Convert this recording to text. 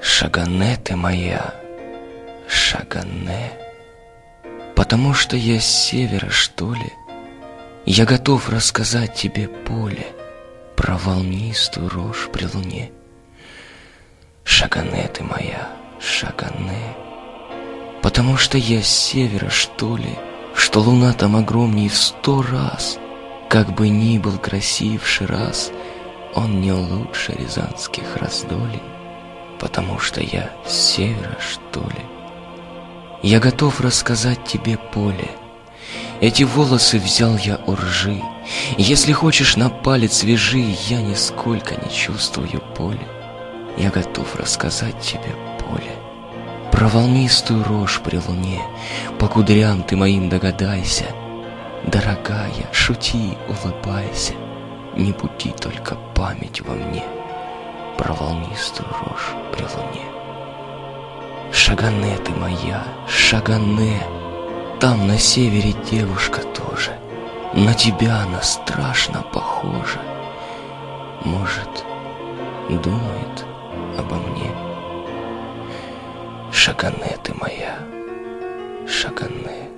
Шагане ты моя, Шагане. Потому что я с севера, что ли, я готов рассказать тебе поле про волнистую рожь при луне. Шагане ты моя, Шагане. Потому что я с севера, что ли, что луна там огромней в 100 раз. Как бы ни был красив Шираз, он не лучше рязанских раздолий. Потому что я с севера, что ли. Я готов рассказать тебе поле. Эти волосы взял я у ржи. Если хочешь, на палец вяжи, я нисколько не чувствую боли. Я готов рассказать тебе поле. Про волнистую рожь при луне, по кудрям ты моим догадайся. Дорогая, шути, улыбайся, не буди только память во мне про волнистую рожь при луне. Шагане ты моя, Шагане. Там на севере девушка тоже. На тебя она страшно похожа. Может, думает обо мне. Шагане ты моя, Шагане.